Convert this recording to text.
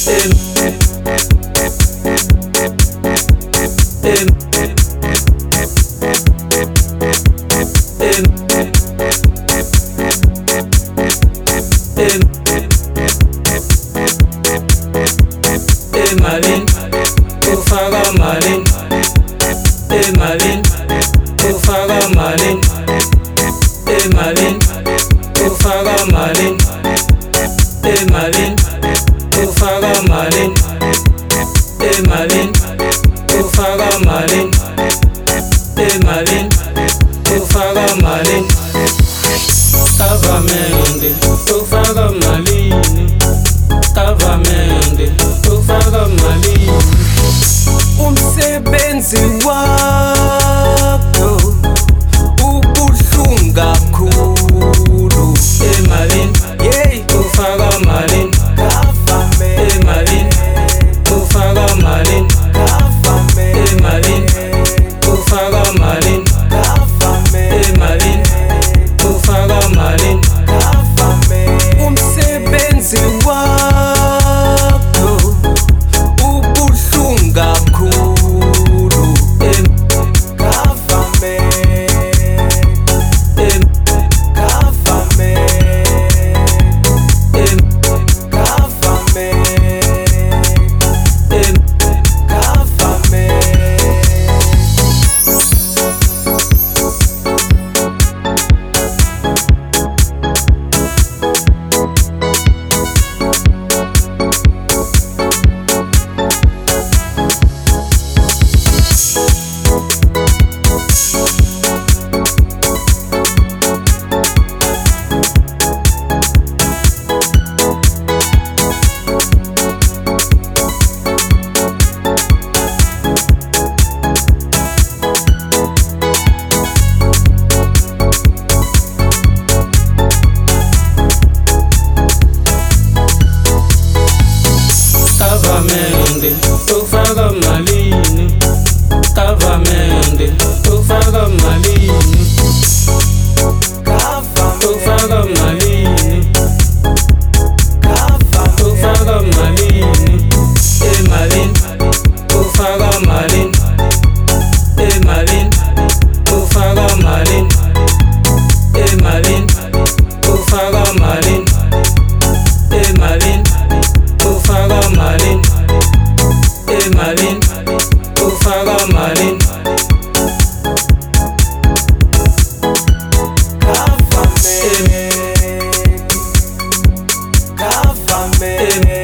Malin, ufaga malin, malin, ufaga malin, malin, ufaga malin, malin, ufaga malin, malin, ufaga malin, malin, ufaga malin. Kavamende, ufaga malin, kavamende, ufaga malin. Umsebenzi wakho ubuhlungu kakhulu. Malin, ufaga malin, malin, ufaga malin, malin, ufaga malin, malin, ufaga malin. Umsebenzi wakho ubuhlungu kakhulu. Kavamende, ufaga malin, kavamende, ufaga malin, ufaga malin, ufaga malin, malin, ufaga malin, malin, ufaga malin, malin, ufaga malin, malin, ufaga malin, malin, ufaga malin. Kavamende.